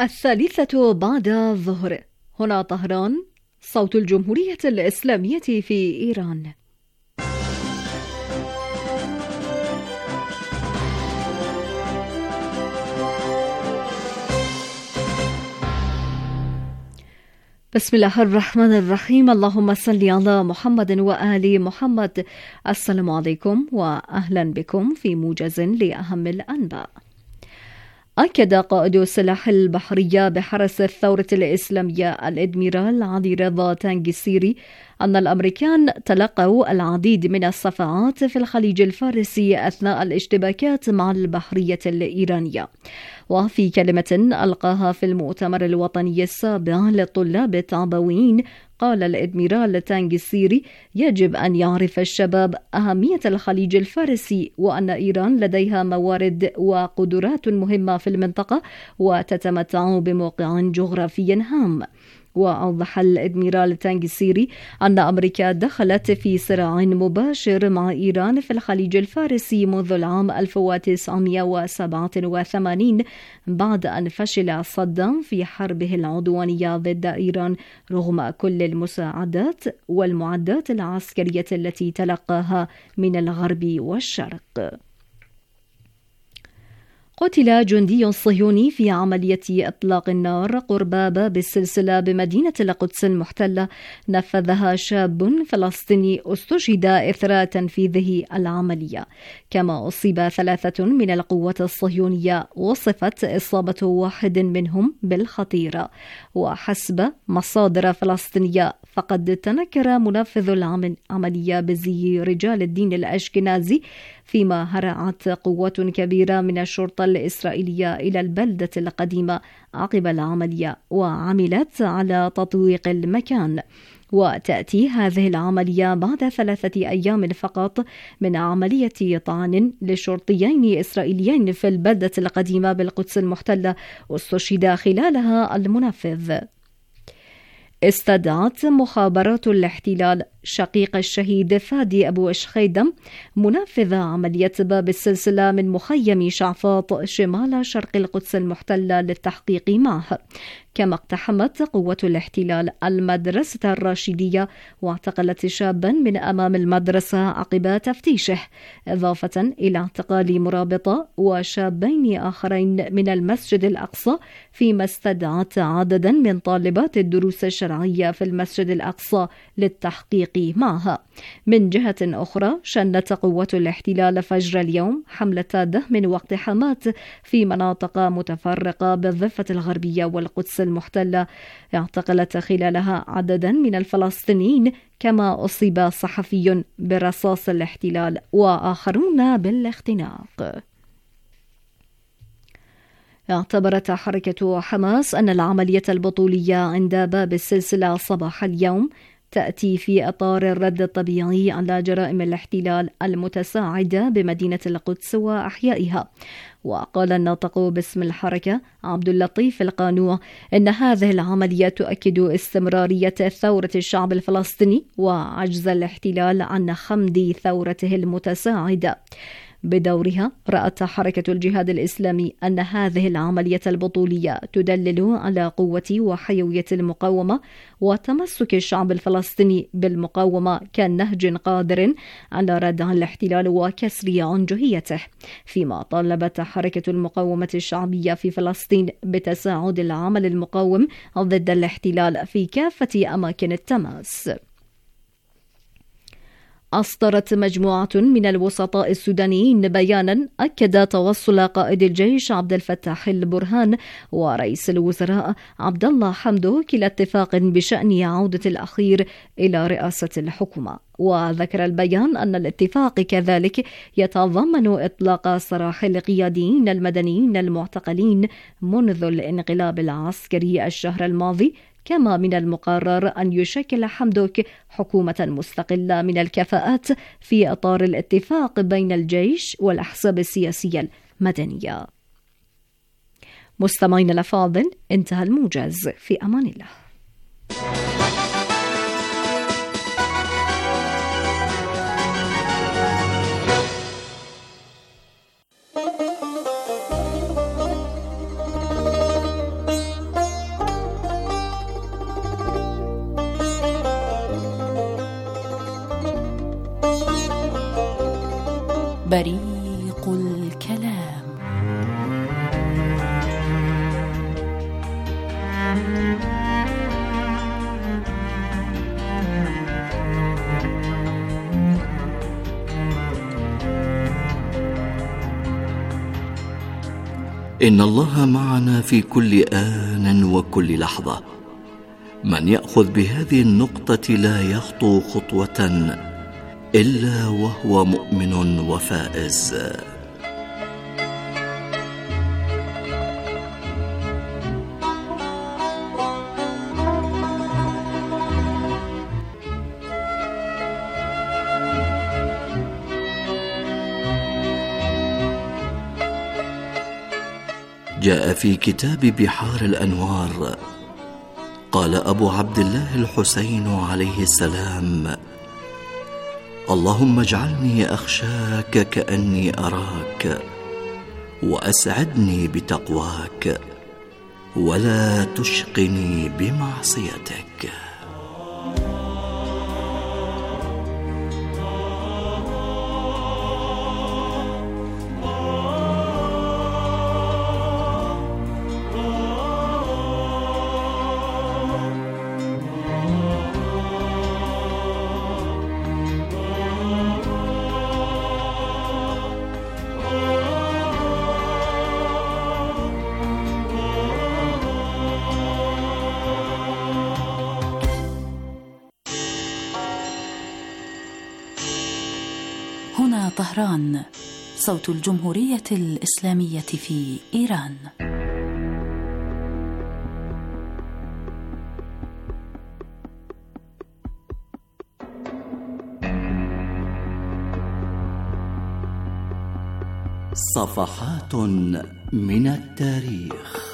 الثالثة بعد الظهر. هنا طهران، صوت الجمهورية الإسلامية في إيران. بسم الله الرحمن الرحيم. اللهم صل على محمد وآل محمد. السلام عليكم وأهلا بكم في موجز لأهم الأنباء. أكد قائد السلاح البحرية بحرس الثورة الإسلامية الإدميرال علي رضا تانجسيري أن الأمريكان تلقوا العديد من الصفعات في الخليج الفارسي أثناء الاشتباكات مع البحرية الإيرانية. وفي كلمة ألقاها في المؤتمر الوطني السابع للطلاب التعبويين، قال الإدميرال تانجسيري: يجب أن يعرف الشباب أهمية الخليج الفارسي، وأن إيران لديها موارد وقدرات مهمة في المنطقة وتتمتع بموقع جغرافي هام. وأوضح الإدميرال تانجسيري أن أمريكا دخلت في صراع مباشر مع إيران في الخليج الفارسي منذ العام 1987 بعد أن فشل صدام في حربه العدوانية ضد إيران رغم كل المساعدات والمعدات العسكرية التي تلقاها من الغرب والشرق. قتل جندي صهيوني في عملية إطلاق النار قرب باب السلسلة بمدينة القدس المحتلة نفذها شاب فلسطيني استشهد إثر تنفيذه العملية. كما أصيب 3 من القوات الصهيونية، وصفت إصابة واحد منهم بالخطيرة. وحسب مصادر فلسطينية فقد تنكر منفذ العملية بزي رجال الدين الأشكنازي، فيما هرعت قوات كبيرة من الشرطة الإسرائيلية إلى البلدة القديمة عقب العملية وعملت على تطويق المكان. وتأتي هذه العملية بعد 3 أيام فقط من عملية طعن لشرطيين إسرائيليين في البلدة القديمة بالقدس المحتلة استشهد خلالها المنفذ. استدعت مخابرات الاحتلال شقيق الشهيد فادي أبو إشخيدم منفذ عملية باب السلسلة من مخيم شعفاط شمال شرق القدس المحتلة للتحقيق معه. كما اقتحمت قوة الاحتلال المدرسة الراشدية واعتقلت شابا من أمام المدرسة عقب تفتيشه، إضافة إلى اعتقال مرابطة وشابين آخرين من المسجد الأقصى، فيما استدعت عددا من طالبات الدروس الشرعية في المسجد الأقصى للتحقيق معها. من جهة أخرى، شنت قوة الاحتلال فجر اليوم حملة دهم واقتحامات في مناطق متفرقة بالضفة الغربية والقدس المحتلة، اعتقلت خلالها عددا من الفلسطينيين، كما أصيب صحفي برصاص الاحتلال وآخرون بالاختناق. اعتبرت حركة حماس أن العملية البطولية عند باب السلسلة صباح اليوم تأتي في إطار الرد الطبيعي على جرائم الاحتلال المتساعدة بمدينة القدس وأحيائها. وقال الناطق باسم الحركة عبد اللطيف القانوع إن هذه العملية تؤكد استمرارية ثورة الشعب الفلسطيني وعجز الاحتلال عن خمد ثورته المتساعدة. بدورها، رأت حركة الجهاد الإسلامي أن هذه العملية البطولية تدلل على قوة وحيوية المقاومة وتمسك الشعب الفلسطيني بالمقاومة كنهج قادر على ردع الاحتلال وكسر عنجهيته. فيما طالبت حركة المقاومة الشعبية في فلسطين بتساعد العمل المقاوم ضد الاحتلال في كافة أماكن التماس. أصدرت مجموعة من الوسطاء السودانيين بيانا أكد توصل قائد الجيش عبد الفتاح البرهان ورئيس الوزراء عبد الله حمدوك إلى اتفاق بشأن عودة الأخير إلى رئاسة الحكومة. وذكر البيان أن الاتفاق كذلك يتضمن إطلاق سراح القياديين المدنيين المعتقلين منذ الانقلاب العسكري الشهر الماضي، كما من المقرر أن يشكل حمدوك حكومة مستقلة من الكفاءات في إطار الاتفاق بين الجيش والأحزاب السياسية المدنية. مستمعين الأفاضل، انتهى الموجز. في أمان الله. بريق الكلام. إن الله معنا في كل آن وكل لحظة. من يأخذ بهذه النقطة لا يخطو خطوة إلا وهو مؤمن وفائز. جاء في كتاب بحار الأنوار، قال أبو عبد الله الحسين عليه السلام: اللهم اجعلني أخشاك كأني أراك، وأسعدني بتقواك، ولا تشقني بمعصيتك. هنا طهران، صوت الجمهورية الإسلامية في إيران. صفحات من التاريخ.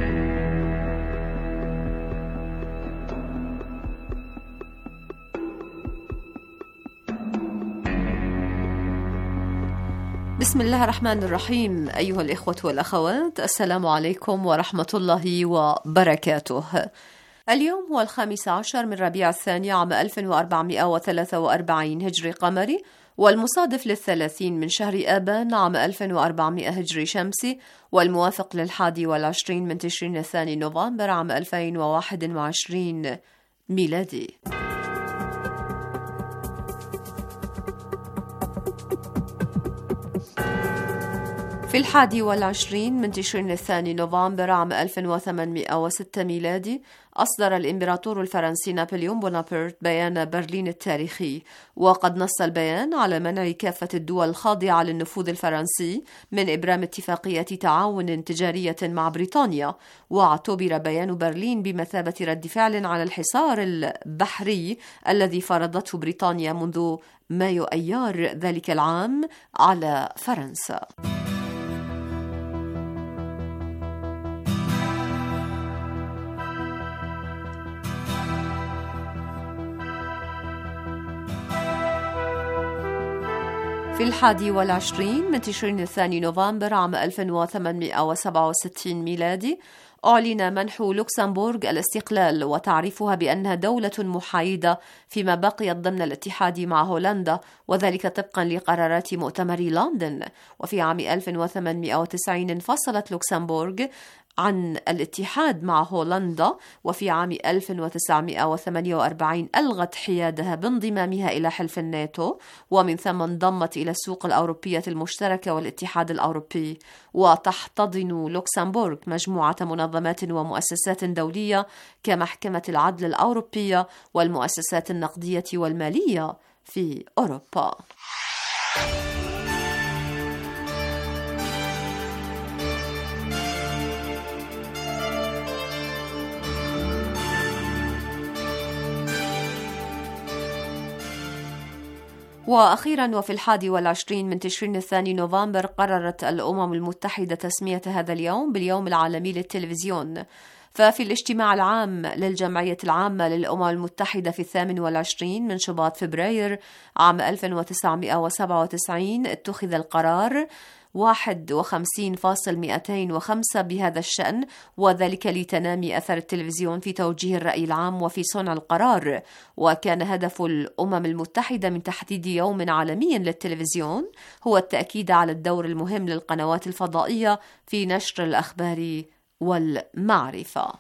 بسم الله الرحمن الرحيم. أيها الإخوة والأخوات، السلام عليكم ورحمة الله وبركاته. اليوم هو 15 من ربيع الثاني عام 1443 هجري قمري، والمصادف 30 من شهر آبان عام 1400 هجري شمسي، والموافق 21 من تشرين الثاني نوفمبر عام 2021 ميلادي. في 21 من تشرين الثاني نوفمبر عام 1806 ميلادي، أصدر الإمبراطور الفرنسي نابليون بونابرت بيان برلين التاريخي، وقد نص البيان على منع كافة الدول الخاضعة للنفوذ الفرنسي من إبرام اتفاقية تعاون تجارية مع بريطانيا، واعتبر بيان برلين بمثابة رد فعل على الحصار البحري الذي فرضته بريطانيا منذ مايو أيار ذلك العام على فرنسا. في 21 من تشرين الثاني نوفمبر عام 1867 ميلادي، أعلن منح لوكسمبورغ الاستقلال وتعريفها بأنها دولة محايدة فيما بقيت ضمن الاتحاد مع هولندا، وذلك طبقا لقرارات مؤتمر لندن. وفي عام 1890 انفصلت لوكسمبورغ عن الاتحاد مع هولندا، وفي عام 1948 ألغت حيادها بانضمامها إلى حلف الناتو، ومن ثم انضمت إلى السوق الأوروبية المشتركة والاتحاد الأوروبي. وتحتضن لوكسمبورغ مجموعة منظمات ومؤسسات دولية كمحكمة العدل الأوروبية والمؤسسات النقدية والمالية في أوروبا. وأخيرا، وفي 21 من تشرين الثاني نوفمبر، قررت الأمم المتحدة تسمية هذا اليوم باليوم العالمي للتلفزيون. ففي الاجتماع العام للجمعية العامة للأمم المتحدة في 28 من شباط فبراير عام 1997 اتخذ القرار 51.205 بهذا الشأن، وذلك لتنامي أثر التلفزيون في توجيه الرأي العام وفي صنع القرار. وكان هدف الأمم المتحدة من تحديد يوم عالمي للتلفزيون هو التأكيد على الدور المهم للقنوات الفضائية في نشر الأخبار والمعرفة.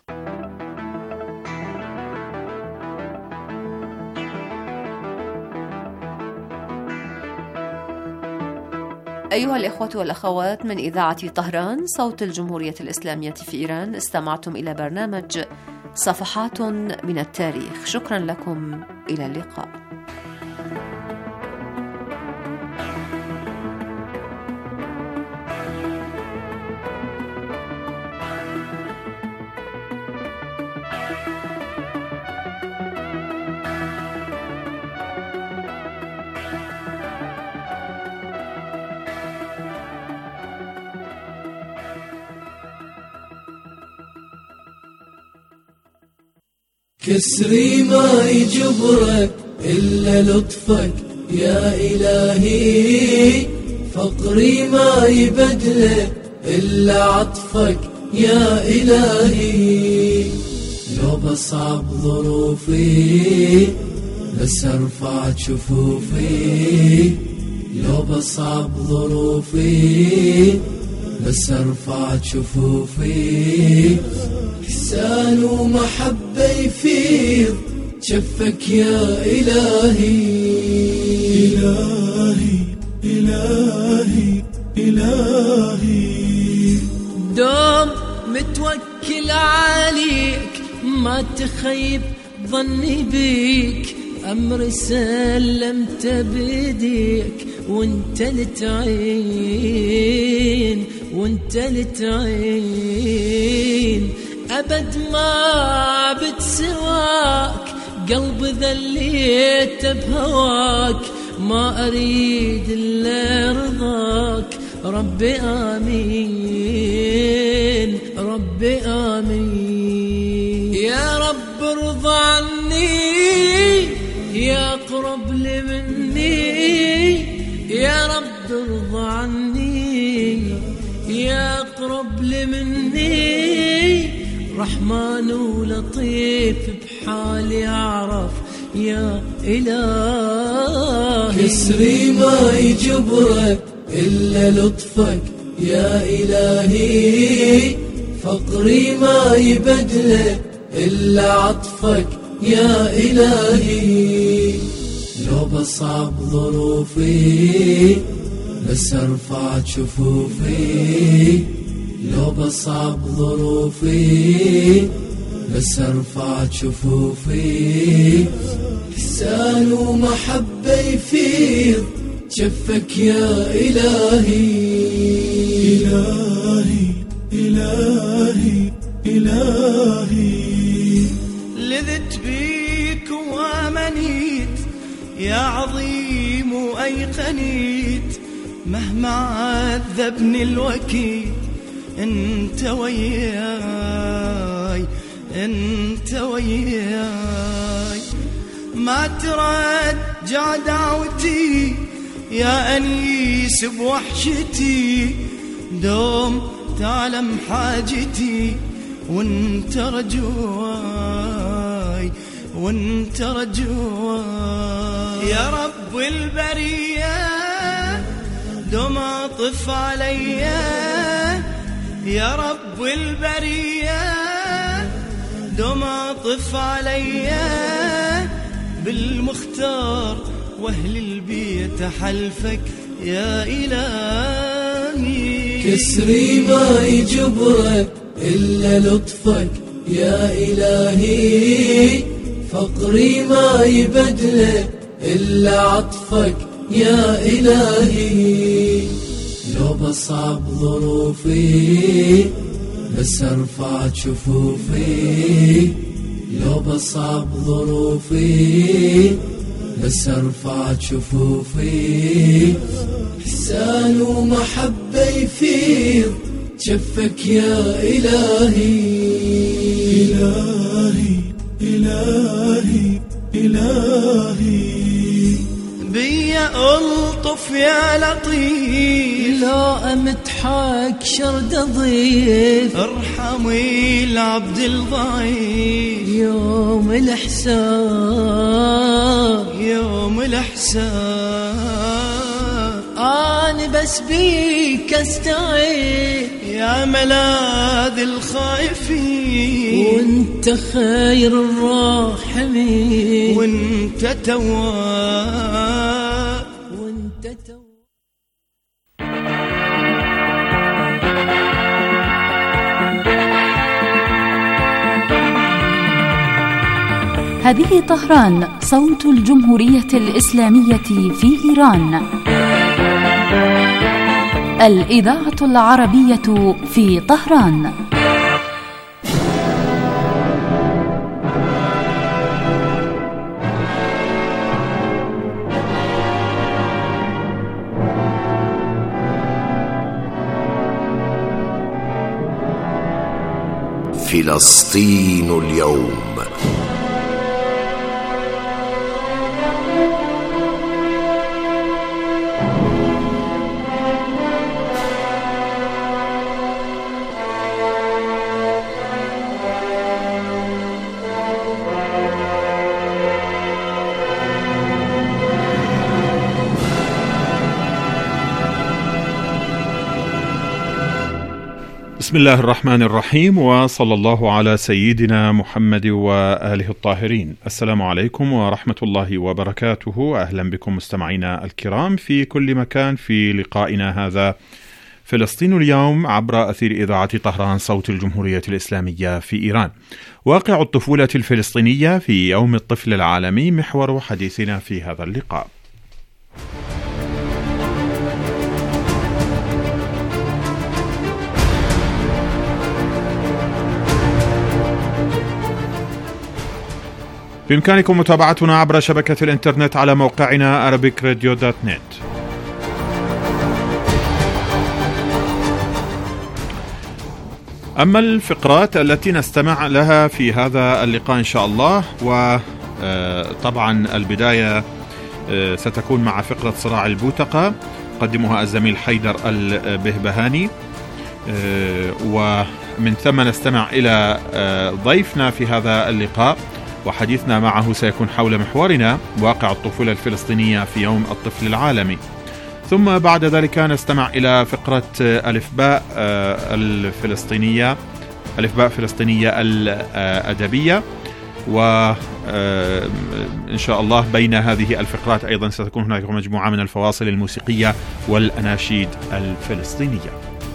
أيها الإخوة والأخوات، من إذاعة طهران صوت الجمهورية الإسلامية في إيران، استمعتم إلى برنامج صفحات من التاريخ. شكرا لكم، إلى اللقاء. كسري ما يجبرك إلا لطفك يا إلهي، فقري ما يبدلك إلا عطفك يا إلهي. لو بصعب ظروفي بس أرفع شفوفي، لو بصعب ظروفي بس أرفع شفوفي. إحسان ومحبة يفيض شفك يا إلهي. إلهي إلهي إلهي، دوم متوكل عليك ما تخيب ظني بيك، أمر سلمت بيديك وانت لتعين وانت لتعين. أبد ما بتسواك قلب ذليت بهواك، ما أريد إلا رضاك ربي آمين ربي آمين. يا رب ارضى عني يا قرب لي مني، يا رب ارضى عني يا قرب لي مني. رحمن ولطيف بحالي أعرف يا إلهي. كسري ما يجبرك إلا لطفك يا إلهي، فقري ما يبدلك إلا عطفك يا إلهي. لو بصعب ظروفي بس أرفع شفوفي، لو بصعب ظروفي بس أرفع شفوفي. إحسان ومحبة يفيض شفك يا إلهي. إلهي إلهي إلهي، لذت بيك وامنيت يا عظيم وأيقنيت، مهما عذبني الوكيل انت وياي انت وياي. ما ترجع دعوتي يا أنيس بوحشتي، دوم تعلم حاجتي وانت رجواي وانت رجواي. يا رب البرية دوم اطف عليا، يا رب البرية دوم اطف عليا. بالمختار واهل البيت حلفك يا إلهي. كسري ما يجبرك إلا لطفك يا إلهي، فقري ما يبدلك إلا عطفك يا إلهي. لو بصعب ظروفي بس أرفع شفوفي، لو بصعب ظروفي بس أرفع شفوفي. إحسان ومحبة يفيض شفك يا إلهي. إلهي إلهي إلهي، بيا ألطف والطف يا لطيف، لو أمتحك شرد ضيف، ارحمي العبد الضعيف، يوم الحساب يوم الحساب، أنا بس بيك أستعين يا ملاذ الخائفين، وانت خير الراحمين، وانت تواب، وانت تواب. هذه طهران، صوت الجمهورية الإسلامية في إيران. الإذاعة العربية في طهران. فلسطين اليوم. بسم الله الرحمن الرحيم، وصلى الله على سيدنا محمد وآله الطاهرين. السلام عليكم ورحمة الله وبركاته. أهلا بكم مستمعينا الكرام في كل مكان في لقائنا هذا فلسطين اليوم عبر أثير إذاعة طهران صوت الجمهورية الإسلامية في إيران. واقع الطفولة الفلسطينية في يوم الطفل العالمي محور حديثنا في هذا اللقاء. بإمكانكم متابعتنا عبر شبكة الإنترنت على موقعنا arabicradio.net. أما الفقرات التي نستمع لها في هذا اللقاء إن شاء الله، وطبعا البداية ستكون مع فقرة صراع البوتقة قدمها الزميل حيدر البهبهاني، ومن ثم نستمع إلى ضيفنا في هذا اللقاء، وحديثنا معه سيكون حول محورنا واقع الطفولة الفلسطينية في يوم الطفل العالمي. ثم بعد ذلك نستمع إلى فقرة ألفباء الفلسطينية، ألفباء فلسطينية الأدبية، وإن شاء الله بين هذه الفقرات أيضا ستكون هناك مجموعة من الفواصل الموسيقية والأناشيد الفلسطينية.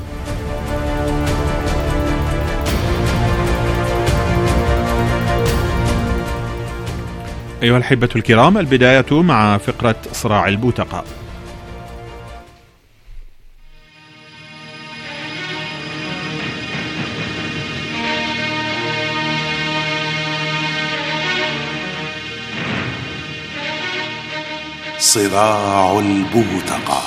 أيها الأحبة الكرام، البداية مع فقرة صراع البوتقة. صراع البوتقة.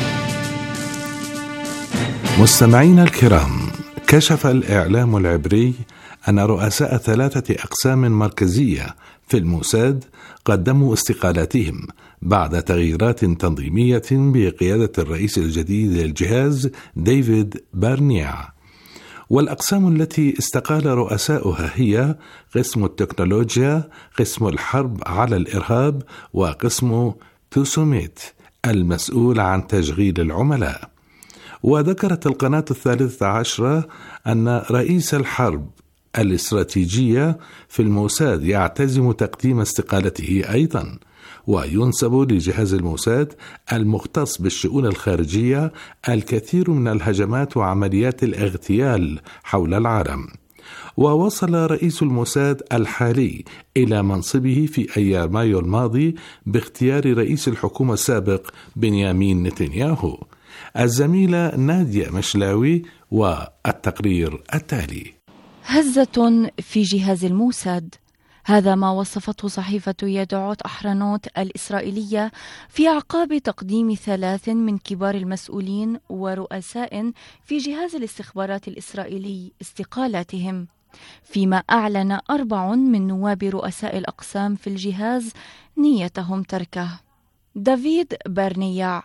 مستمعينا الكرام، كشف الإعلام العبري أن رؤساء 3 أقسام مركزية في الموساد قدموا استقالاتهم بعد تغييرات تنظيمية بقيادة الرئيس الجديد للجهاز ديفيد بارنيع. والأقسام التي استقال رؤساؤها هي قسم التكنولوجيا، قسم الحرب على الإرهاب، وقسم توسوميت المسؤول عن تشغيل العملاء. وذكرت القناة 13 أن رئيس الحرب الاستراتيجية في الموساد يعتزم تقديم استقالته أيضا، وينسب لجهاز الموساد المختص بالشؤون الخارجية الكثير من الهجمات وعمليات الاغتيال حول العالم. ووصل رئيس الموساد الحالي إلى منصبه في أيار مايو الماضي باختيار رئيس الحكومة السابق بنيامين نتنياهو. الزميلة نادية مشلاوي والتقرير التالي. هزة في جهاز الموساد، هذا ما وصفته صحيفة يدعوت أحرنوت الإسرائيلية في أعقاب تقديم 3 من كبار المسؤولين ورؤساء في جهاز الاستخبارات الإسرائيلي استقالاتهم، فيما أعلن 4 من نواب رؤساء الأقسام في الجهاز نيتهم تركه. دافيد بارنيع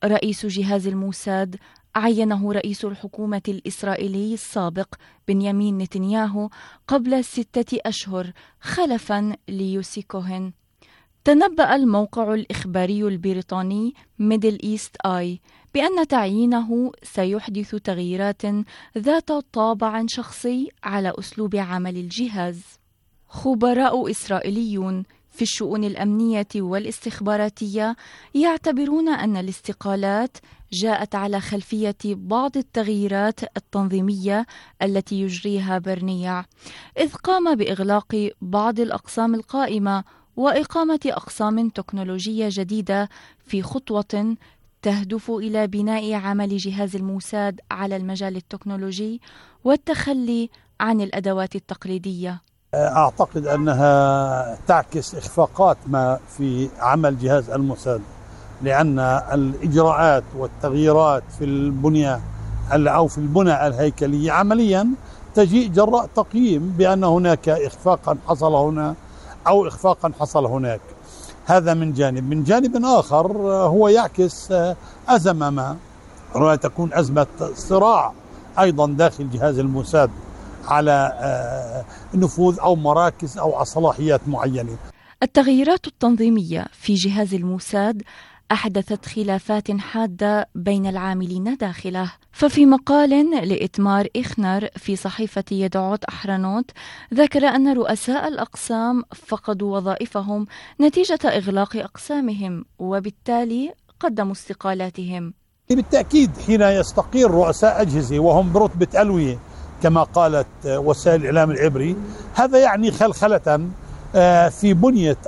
رئيس جهاز الموساد عينه رئيس الحكومة الإسرائيلي السابق بنيامين نتنياهو قبل 6 أشهر خلفا ليوسي كوهن. تنبأ الموقع الإخباري البريطاني ميدل إيست آي بأن تعيينه سيحدث تغييرات ذات طابع شخصي على أسلوب عمل الجهاز. خبراء إسرائيليون في الشؤون الأمنية والاستخباراتية يعتبرون أن الاستقالات جاءت على خلفية بعض التغييرات التنظيمية التي يجريها برنيع، إذ قام بإغلاق بعض الأقسام القائمة وإقامة أقسام تكنولوجية جديدة في خطوة تهدف إلى بناء عمل جهاز الموساد على المجال التكنولوجي والتخلي عن الأدوات التقليدية. أعتقد أنها تعكس إخفاقات ما في عمل جهاز الموساد، لأن الإجراءات والتغييرات في البنية أو في البنى الهيكلية عمليا تجيء جراء تقييم بأن هناك إخفاقا حصل هنا أو إخفاقا حصل هناك. هذا من جانب. من جانب آخر هو يعكس أزمة ما ربما تكون أزمة صراع أيضا داخل جهاز الموساد على نفوذ أو مراكز أو صلاحيات معينة. التغييرات التنظيمية في جهاز الموساد أحدثت خلافات حادة بين العاملين داخله، ففي مقال لإتمار إخنر في صحيفة يدعوت أحرنوت ذكر أن رؤساء الأقسام فقدوا وظائفهم نتيجة إغلاق أقسامهم، وبالتالي قدموا استقالاتهم. بالتأكيد حين يستقيل رؤساء أجهزة وهم برتبة ألوية كما قالت وسائل الإعلام العبري، هذا يعني خلخلة في بنية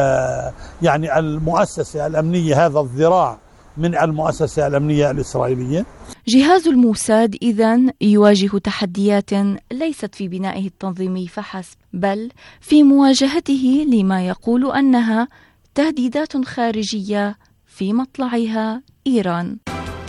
يعني المؤسسة الأمنية، هذا الذراع من المؤسسة الأمنية الإسرائيلية. جهاز الموساد إذن يواجه تحديات ليست في بنائه التنظيمي فحسب، بل في مواجهته لما يقول أنها تهديدات خارجية في مطلعها إيران.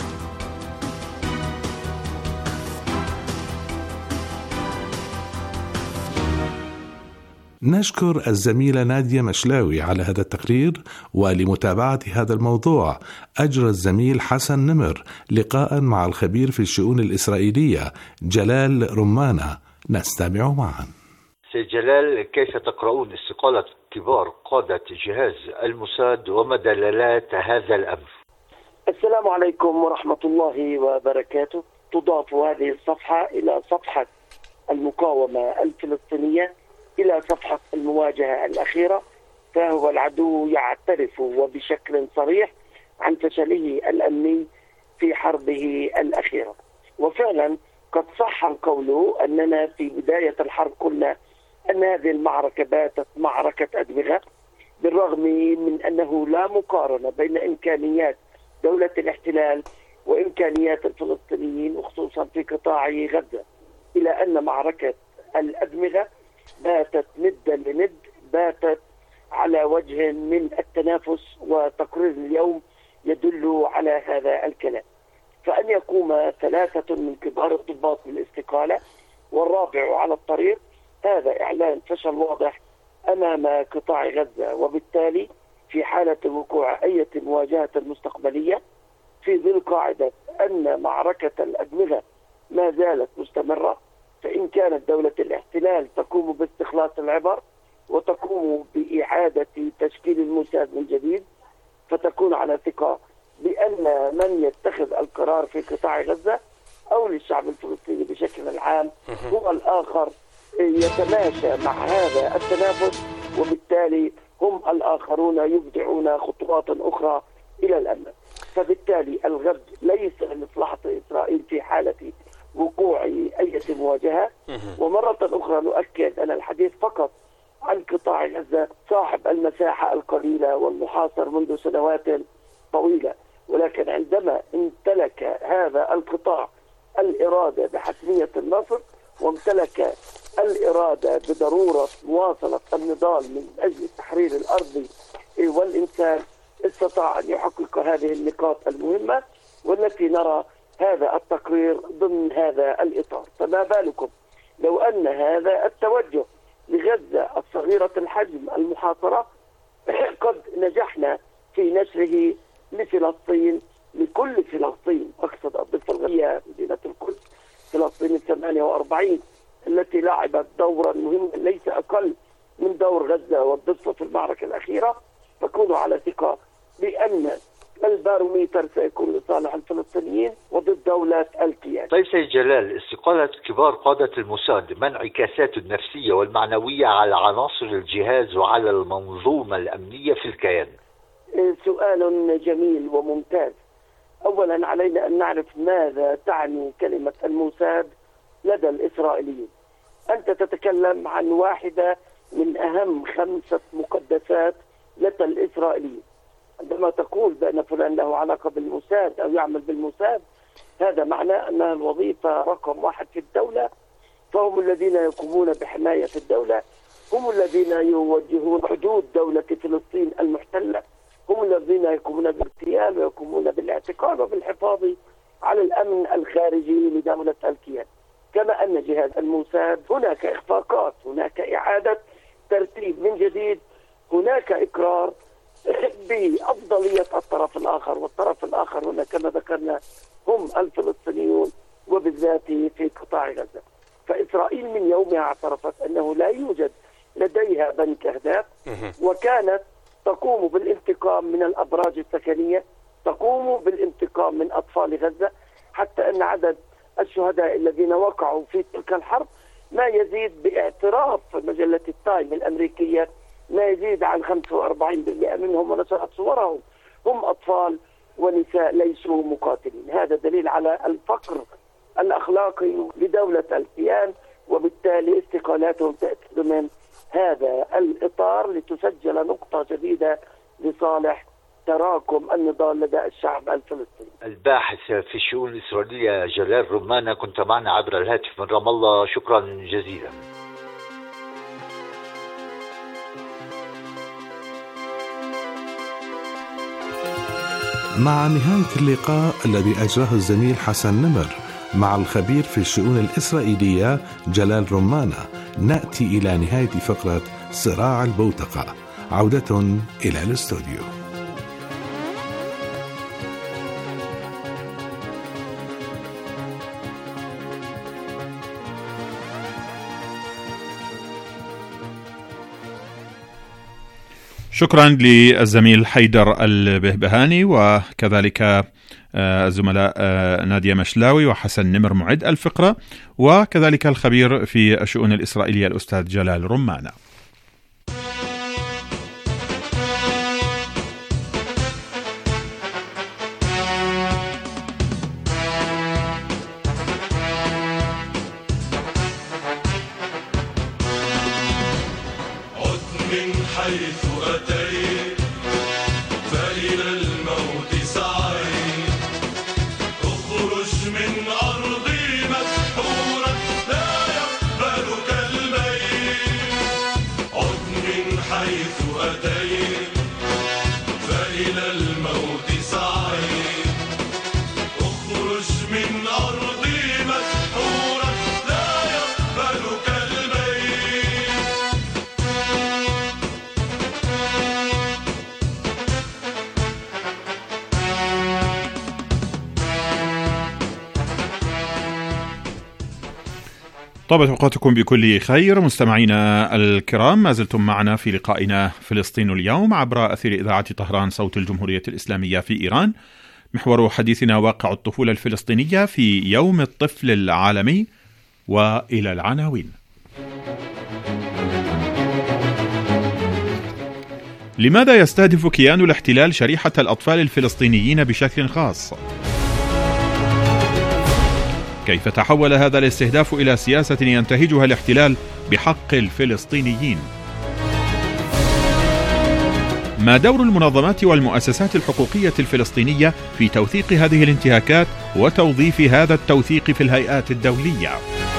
نشكر الزميلة نادية مشلاوي على هذا التقرير، ولمتابعة هذا الموضوع أجرى الزميل حسن نمر لقاء مع الخبير في الشؤون الإسرائيلية جلال رمانة. نستمع معا. سيد جلال، كيف تقرؤون استقالة كبار قادة جهاز الموساد وما دلالات هذا الأمر؟ السلام عليكم ورحمة الله وبركاته. تضاف هذه الصفحة إلى صفحة المقاومة الفلسطينية، إلى صفحة المواجهة الأخيرة، فهو العدو يعترف وبشكل صريح عن فشله الأمني في حربه الأخيرة. وفعلا قد صح القول أننا في بداية الحرب قلنا أن هذه المعركة باتت معركة أدمغة، بالرغم من أنه لا مقارنة بين إمكانيات دولة الاحتلال وإمكانيات الفلسطينيين، وخصوصا في قطاع غزة، إلى أن معركة الأدمغة باتت ند لند، باتت على وجه من التنافس، وتقرير اليوم يدل على هذا الكلام. فأن يقوم 3 من كبار الضباط بالاستقالة والرابع على الطريق، هذا إعلان فشل واضح أمام قطاع غزة، وبالتالي في حالة وقوع أي مواجهة مستقبلية في ظل قاعدة أن معركة الأدمغة ما زالت مستمرة، فإن كانت دولة الاحتلال تقوم باستخلاص العبر وتقوم بإعادة تشكيل الموساد من جديد، فتكون على ثقة بأن من يتخذ القرار في قطاع غزة أو للشعب الفلسطيني بشكل عام هو الآخر يتماشى مع هذا التنافس، وبالتالي هم الآخرون يبدعون خطوات أخرى إلى الأمام. فبالتالي الغد ليس لمصلحة إسرائيل في حالة وقوع أي مواجهة. ومرة أخرى نؤكد أن الحديث فقط عن قطاع غزة صاحب المساحة القليلة والمحاصر منذ سنوات طويلة، ولكن عندما امتلك هذا القطاع الإرادة بحتمية النصر، وامتلك الإرادة بضرورة مواصلة النضال من أجل تحرير الأرض والإنسان، استطاع أن يحقق هذه النقاط المهمة والتي نرى هذا التقرير ضمن هذا الإطار. فما بالكم لو أن هذا التوجه لغزة الصغيرة الحجم المحاصرة قد نجحنا في نشره لفلسطين لكل فلسطين، أقصد الضفة الغربية، مدينة القدس، فلسطين 48 التي لعبت دورا مهما ليس أقل من دور غزة والضفة في المعركة الأخيرة، فكونوا على ثقة بأن الباروميتر سيكون لصالح الفلسطينيين وضد دولة الكيان. طيب سيد جلال، استقالة كبار قادة الموساد ما انعكاساته النفسية والمعنوية على عناصر الجهاز وعلى المنظومة الأمنية في الكيان؟ سؤال جميل وممتاز. أولا علينا أن نعرف ماذا تعني كلمة الموساد لدى الإسرائيليين. أنت تتكلم عن واحدة من أهم 5 مقدسات لدى الإسرائيليين. عندما تقول بأن فلان له علاقة بالموساد أو يعمل بالموساد، هذا معناه أنها الوظيفة رقم 1 في الدولة، فهم الذين يقومون بحماية الدولة، هم الذين يوجهون حدود دولة فلسطين المحتلة، هم الذين يقومون بالاغتيال ويقومون بالاعتقال وبالحفاظ على الأمن الخارجي لدولة الكيان. كما أن جهاز الموساد هناك إخفاقات، هناك إعادة ترتيب من جديد، هناك إقرار بأفضلية الطرف الآخر، والطرف الآخر هنا كما ذكرنا هم الفلسطينيون وبالذات في قطاع غزة. فإسرائيل من يومها اعترفت أنه لا يوجد لديها بنك أهداف، وكانت تقوم بالانتقام من الأبراج السكنية، تقوم بالانتقام من أطفال غزة، حتى أن عدد الشهداء الذين وقعوا في تلك الحرب ما يزيد باعتراف مجلة التايم الأمريكية ما يزيد عن 45% منهم، ونشرت صورهم، هم أطفال ونساء ليسوا مقاتلين. هذا دليل على الفقر الأخلاقي لدولة الكيان، وبالتالي استقالاتهم تأتي من هذا الإطار لتسجل نقطة جديدة لصالح تراكم النضال لدى الشعب الفلسطيني. الباحث في الشؤون الإسرائيلية جلال رمانة، كنت معنا عبر الهاتف من رام الله، شكرا جزيلا. مع نهاية اللقاء الذي أجراه الزميل حسن نمر مع الخبير في الشؤون الإسرائيلية جلال رمانة، نأتي إلى نهاية فقرة صراع البوتقة. عودة إلى الاستوديو. شكرا للزميل حيدر البهبهاني، وكذلك الزملاء نادية مشلاوي وحسن نمر معد الفقرة، وكذلك الخبير في الشؤون الإسرائيلية الأستاذ جلال رمانة. حيث أتيت فإلى الموت سعيت، اخرج من أرضي مسحورا لا يقبلك الميت. عد من حيث أتيت فإلى الموت سعيت، اخرج من أرضي مسحورا لا يقبلك الميت. طابت أوقاتكم بكل خير مستمعينا الكرام، ما زلتم معنا في لقائنا فلسطين اليوم عبر أثير إذاعة طهران صوت الجمهورية الإسلامية في إيران. محور حديثنا واقع الطفولة الفلسطينية في يوم الطفل العالمي، وإلى العناوين. لماذا يستهدف كيان الاحتلال شريحة الأطفال الفلسطينيين بشكل خاص؟ كيف تحول هذا الاستهداف إلى سياسة ينتهجها الاحتلال بحق الفلسطينيين؟ ما دور المنظمات والمؤسسات الحقوقية الفلسطينية في توثيق هذه الانتهاكات وتوظيف هذا التوثيق في الهيئات الدولية؟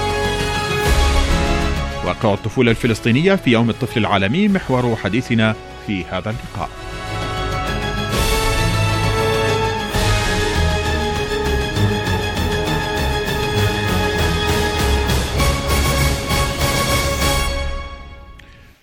واقع الطفولة الفلسطينية في يوم الطفل العالمي محور حديثنا في هذا اللقاء.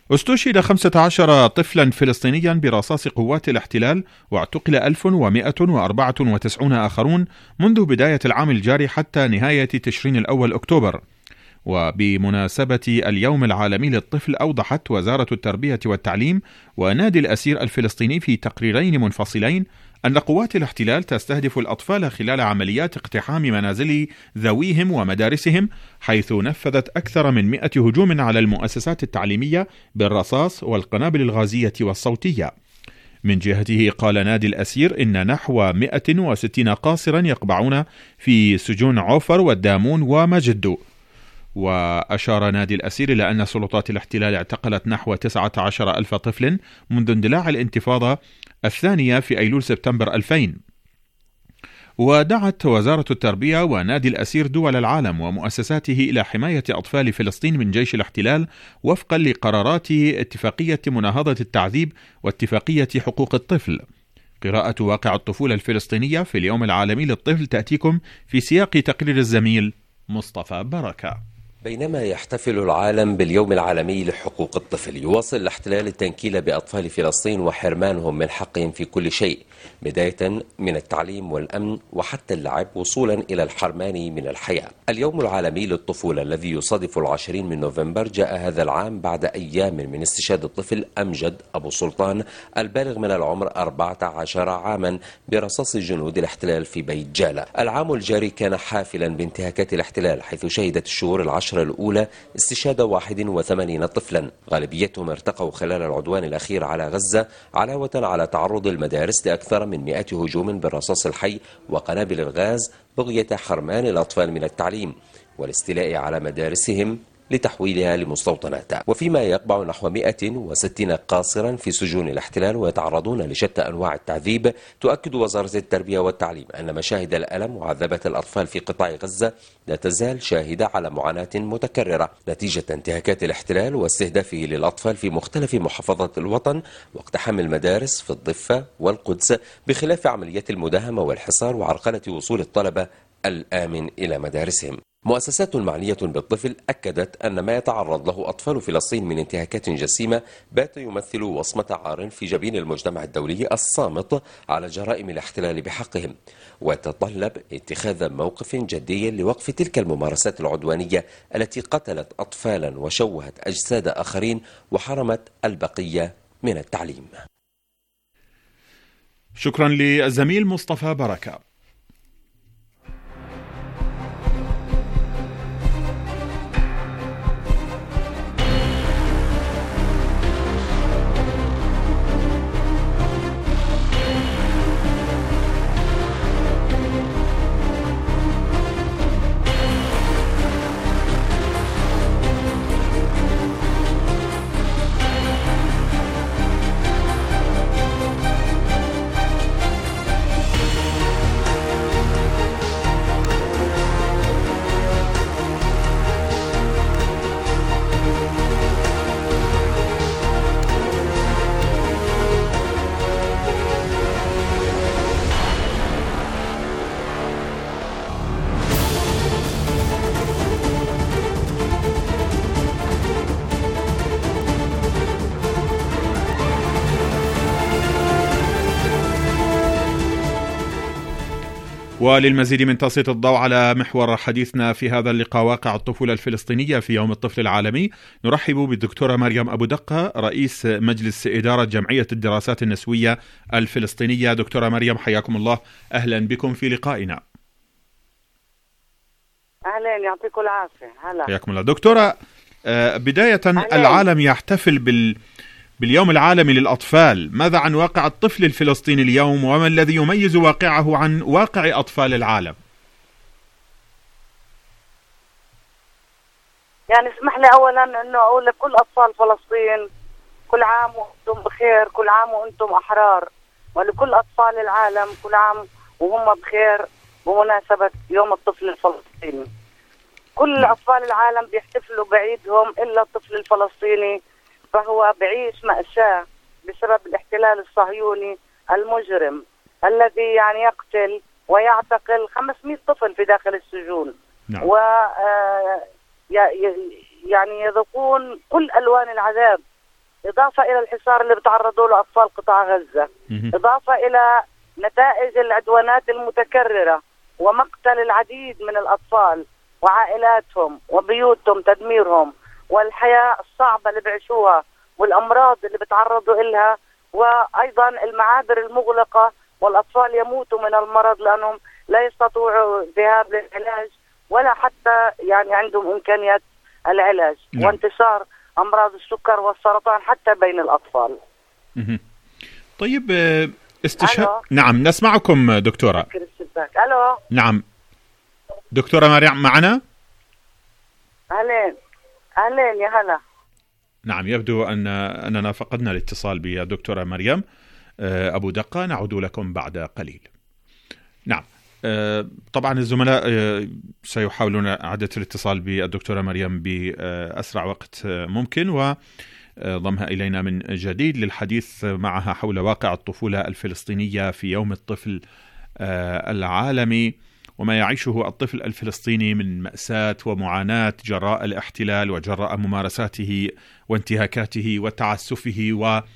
استشهد 15 طفلا فلسطينيا برصاص قوات الاحتلال، واعتقل 1194 آخرون منذ بداية العام الجاري حتى نهاية تشرين الأول أكتوبر. وبمناسبة اليوم العالمي للطفل، أوضحت وزارة التربية والتعليم ونادي الأسير الفلسطيني في تقريرين منفصلين أن قوات الاحتلال تستهدف الأطفال خلال عمليات اقتحام منازل ذويهم ومدارسهم، حيث نفذت أكثر من 100 هجوم على المؤسسات التعليمية بالرصاص والقنابل الغازية والصوتية. من جهته قال نادي الأسير إن نحو 160 قاصرا يقبعون في سجون عوفر والدامون ومجدو. وأشار نادي الأسير إلى أن سلطات الاحتلال اعتقلت نحو 19,000 طفل منذ اندلاع الانتفاضة الثانية في أيلول سبتمبر 2000. ودعت وزارة التربية ونادي الأسير دول العالم ومؤسساته إلى حماية أطفال فلسطين من جيش الاحتلال وفقا لقرارات اتفاقية مناهضة التعذيب واتفاقية حقوق الطفل. قراءة واقع الطفولة الفلسطينية في اليوم العالمي للطفل تأتيكم في سياق تقرير الزميل مصطفى بركة. بينما يحتفل العالم باليوم العالمي لحقوق الطفل، يواصل الاحتلال التنكيل بأطفال فلسطين وحرمانهم من حقهم في كل شيء، بداية من التعليم والأمن وحتى اللعب، وصولا إلى الحرمان من الحياة. اليوم العالمي للطفولة الذي يصادف 20 من نوفمبر جاء هذا العام بعد أيام من استشهاد الطفل أمجد أبو سلطان البالغ من العمر 14 عاما برصاص جنود الاحتلال في بيت جالة. العام الجاري كان حافلا بانتهاكات الاحتلال، حيث شهدت الشهور العشر الأولى استشهاد 81 طفلا، غالبيتهم ارتقوا خلال العدوان الأخير على غزة، علاوة على تعرض المدارس لأكثر من 100 هجوم بالرصاص الحي وقنابل الغاز بغية حرمان الأطفال من التعليم والاستيلاء على مدارسهم لتحويلها لمستوطنات. وفيما يقبع نحو 160 قاصرا في سجون الاحتلال ويتعرضون لشتى أنواع التعذيب، تؤكد وزارة التربية والتعليم أن مشاهد الألم وعذابة الأطفال في قطاع غزة لا تزال شاهدة على معاناة متكررة نتيجة انتهاكات الاحتلال واستهدافه للأطفال في مختلف محافظات الوطن واقتحام المدارس في الضفة والقدس، بخلاف عمليات المداهمة والحصار وعرقلة وصول الطلبة الآمن إلى مدارسهم. مؤسسات معنية بالطفل أكدت أن ما يتعرض له أطفال فلسطين من انتهاكات جسيمة بات يمثل وصمة عار في جبين المجتمع الدولي الصامت على جرائم الاحتلال بحقهم، ويتطلب اتخاذ موقف جدي لوقف تلك الممارسات العدوانية التي قتلت أطفالا وشوهت أجساد آخرين وحرمت البقية من التعليم. شكرا للزميل مصطفى بركة. وللمزيد من تسليط الضوء على محور حديثنا في هذا اللقاء واقع الطفولة الفلسطينية في يوم الطفل العالمي، نرحب بالدكتورة مريم أبو دقة رئيس مجلس إدارة جمعية الدراسات النسوية الفلسطينية. دكتورة مريم حياكم الله، أهلا بكم في لقائنا. أهلا، يعطيكم العافية. هلا حياكم الله. دكتورة، بداية العالم يحتفل باليوم العالمي للأطفال، ماذا عن واقع الطفل الفلسطيني اليوم وما الذي يميز واقعه عن واقع أطفال العالم؟ يعني اسمح لي أولا أنه أقول لكل أطفال فلسطين كل عام وأنتم بخير، كل عام وأنتم أحرار، ولكل أطفال العالم كل عام وهم بخير بمناسبة يوم الطفل الفلسطيني. كل أطفال العالم بيحتفلوا بعيدهم إلا الطفل الفلسطيني، فهو بعيش مأساة بسبب الاحتلال الصهيوني المجرم الذي يعني يقتل ويعتقل 500 طفل في داخل السجون. نعم. و يعني يذوقون كل ألوان العذاب إضافة إلى الحصار اللي بتعرضوا له أطفال قطاع غزة، إضافة إلى نتائج العدوانات المتكررة ومقتل العديد من الأطفال وعائلاتهم وبيوتهم، تدميرهم والحياة الصعبة اللي بيعيشوها والأمراض اللي بتعرضوا إلها، وأيضا المعابر المغلقة والأطفال يموتوا من المرض لأنهم لا يستطيعوا الذهاب للعلاج ولا حتى يعني عندهم إمكانيات العلاج. وانتشار أمراض السكر والسرطان حتى بين الأطفال. طيب نعم نسمعكم دكتورة. ألو. نعم دكتورة مريم معنا؟ أهلين يا هلا. نعم يبدو أننا فقدنا الاتصال بالدكتورة مريم أبو دقة، نعود لكم بعد قليل. نعم طبعا الزملاء سيحاولون إعادة الاتصال بالدكتورة مريم بأسرع وقت ممكن وضمها إلينا من جديد للحديث معها حول واقع الطفولة الفلسطينية في يوم الطفل العالمي وما يعيشه الطفل الفلسطيني من مأساة ومعاناة جراء الاحتلال وجراء ممارساته وانتهاكاته وتعسفه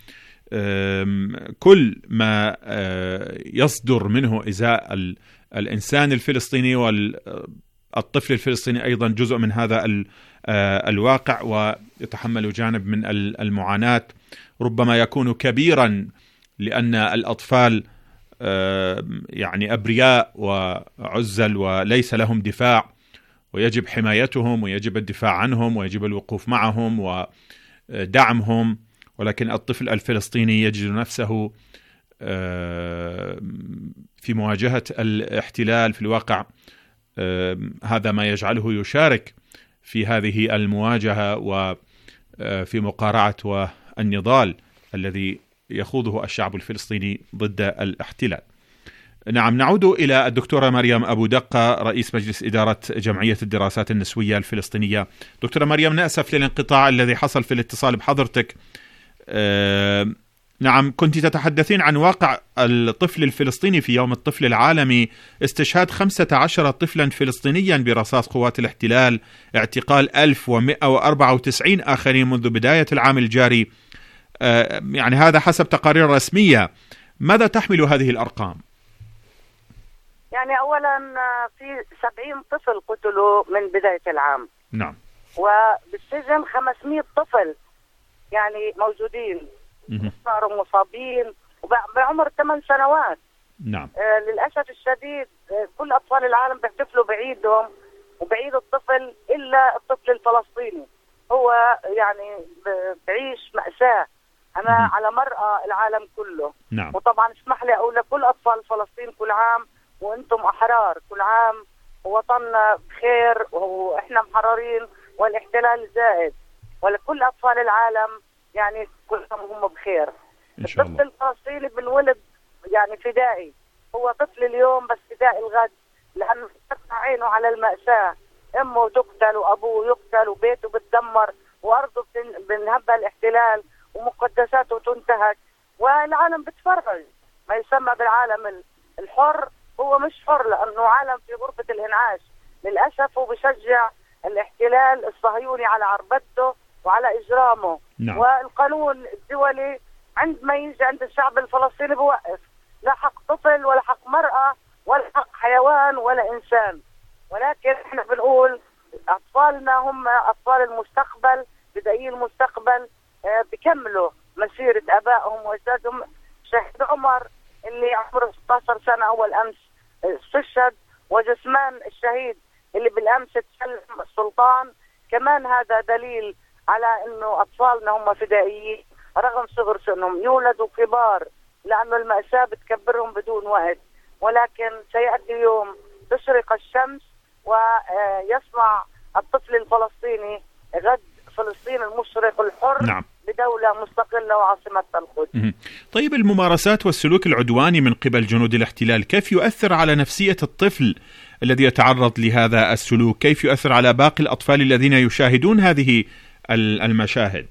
وكل ما يصدر منه إزاء الإنسان الفلسطيني، والطفل الفلسطيني أيضا جزء من هذا الواقع ويتحمل جانب من المعاناة ربما يكون كبيرا، لأن الأطفال يعني أبرياء وعزل وليس لهم دفاع، ويجب حمايتهم ويجب الدفاع عنهم ويجب الوقوف معهم ودعمهم. ولكن الطفل الفلسطيني يجد نفسه في مواجهة الاحتلال في الواقع، هذا ما يجعله يشارك في هذه المواجهة وفي مقارعة والنضال الذي يخوضه الشعب الفلسطيني ضد الاحتلال. نعم نعود إلى الدكتورة مريم أبو دقة رئيس مجلس إدارة جمعية الدراسات النسوية الفلسطينية. دكتورة مريم نأسف للانقطاع الذي حصل في الاتصال بحضرتك. نعم كنت تتحدثين عن واقع الطفل الفلسطيني في يوم الطفل العالمي، استشهاد 15 طفلا فلسطينيا برصاص قوات الاحتلال، اعتقال 1194 آخرين منذ بداية العام الجاري، يعني هذا حسب تقارير رسمية. ماذا تحمل هذه الأرقام؟ يعني أولا في 70 طفل قتلوا من بداية العام. نعم. وبالسجن 500 طفل يعني موجودين صاروا مصابين بعمر 8 سنوات. نعم. للأسف الشديد كل أطفال العالم بيحتفلوا بعيدهم وبعيد الطفل إلا الطفل الفلسطيني، هو يعني بعيش مأساة على مرأى العالم كله. نعم. وطبعا اسمح لي أقول لكل أطفال فلسطين كل عام وأنتم أحرار، كل عام وطننا بخير وإحنا محررين والاحتلال زائد، ولكل أطفال العالم يعني كلهم هم بخير. الطفل الفلسطيني بالولد يعني فدائي، هو طفل اليوم بس فدائي الغد، لأنه فتح عينه على المأساة، أمه تقتل وأبوه يقتل وبيته بتدمر وأرضه بنهبها الاحتلال ومقدساته تنتهك، والعالم بتفرج. ما يسمى بالعالم الحر هو مش حر، لأنه عالم في غرفة الإنعاش للأسف، وبشجع الاحتلال الصهيوني على عربدته وعلى إجرامه. نعم. والقانون الدولي عندما يجي عند الشعب الفلسطيني بوقف، لا حق طفل ولا حق مرأة ولا حق حيوان ولا إنسان. ولكن احنا بنقول أطفالنا هم أطفال المستقبل، بدايي المستقبل، بيكملوا مسيرة آبائهم وأجدادهم. شهيد عمر اللي عمره 16 سنة أول أمس استشهد، وجثمان الشهيد اللي بالأمس تسلم السلطان، كمان هذا دليل على إنه أطفالنا هم فدائيين رغم صغر سنهم، يولدوا كبار لأنه المأساة بتكبرهم بدون وقت. ولكن سيأتي يوم تشرق الشمس ويصنع الطفل الفلسطيني غد فلسطين المشرق الحر. نعم. بدولة مستقلة وعاصمتها القدس. طيب الممارسات والسلوك العدواني من قبل جنود الاحتلال كيف يؤثر على نفسية الطفل الذي يتعرض لهذا السلوك؟ كيف يؤثر على باقي الأطفال الذين يشاهدون هذه المشاهد؟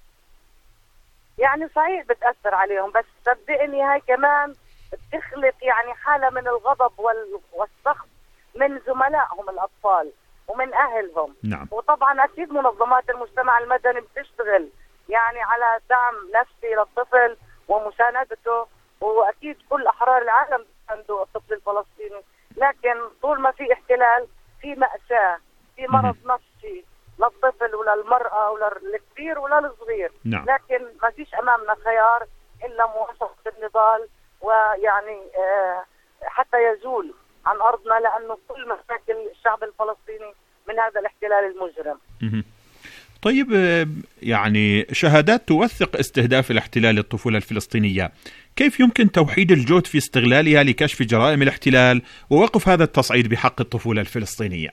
يعني صحيح بتأثر عليهم، بس صدقني هاي كمان بتخلق يعني حالة من الغضب والسخط من زملائهم الأطفال ومن أهلهم. نعم. وطبعا أكيد منظمات المجتمع المدني بتشتغل يعني على دعم نفسي للطفل ومساندته، واكيد كل احرار العالم عنده الطفل الفلسطيني، لكن طول ما في احتلال في مأساة، في مرض نفسي للطفل وللمرأة وللكبير وللصغير. نعم. لكن ما فيش امامنا خيار الا مواصلة النضال، ويعني حتى يزول عن ارضنا، لانه كل مشاكل الشعب الفلسطيني من هذا الاحتلال المجرم. طيب، يعني شهادات توثق استهداف الاحتلال للطفولة الفلسطينية، كيف يمكن توحيد الجهد في استغلالها لكشف جرائم الاحتلال ووقف هذا التصعيد بحق الطفولة الفلسطينية؟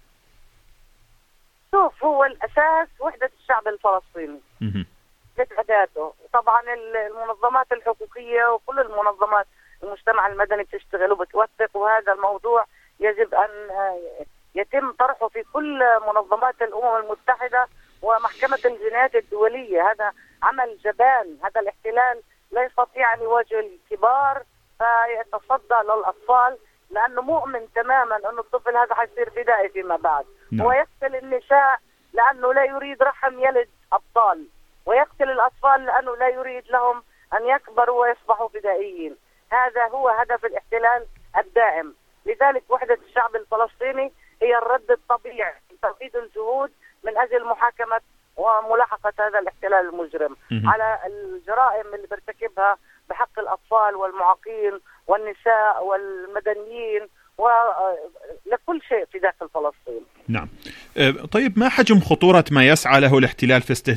شوف، هو الأساس وحدة الشعب الفلسطيني لتعداته. طبعا المنظمات الحقوقية وكل المنظمات المجتمع المدني بتشتغل وبتوثق، وهذا الموضوع يجب أن يتم طرحه في كل منظمات الأمم المتحدة ومحكمة الجنايات الدولية. هذا عمل جبان، هذا الاحتلال لا يستطيع أن يواجه الكبار فيتصدى للأطفال، لأنه مؤمن تماما أن الطفل هذا حيصير فدائي فيما بعد. ويقتل النساء لأنه لا يريد رحم يلد أبطال، ويقتل الأطفال لأنه لا يريد لهم أن يكبروا ويصبحوا فدائيين. هذا هو هدف الاحتلال الدائم. لذلك وحدة الشعب الفلسطيني هي الرد الطبيعي، تزيد الجهود من أجل محاكمة وملاحقة هذا الاحتلال المجرم على الجرائم اللي بيرتكبها بحق الأطفال والمعاقين والنساء والمدنيين ولكل شيء في داخل فلسطين. نعم. طيب، ما حجم خطورة ما يسعى له الاحتلال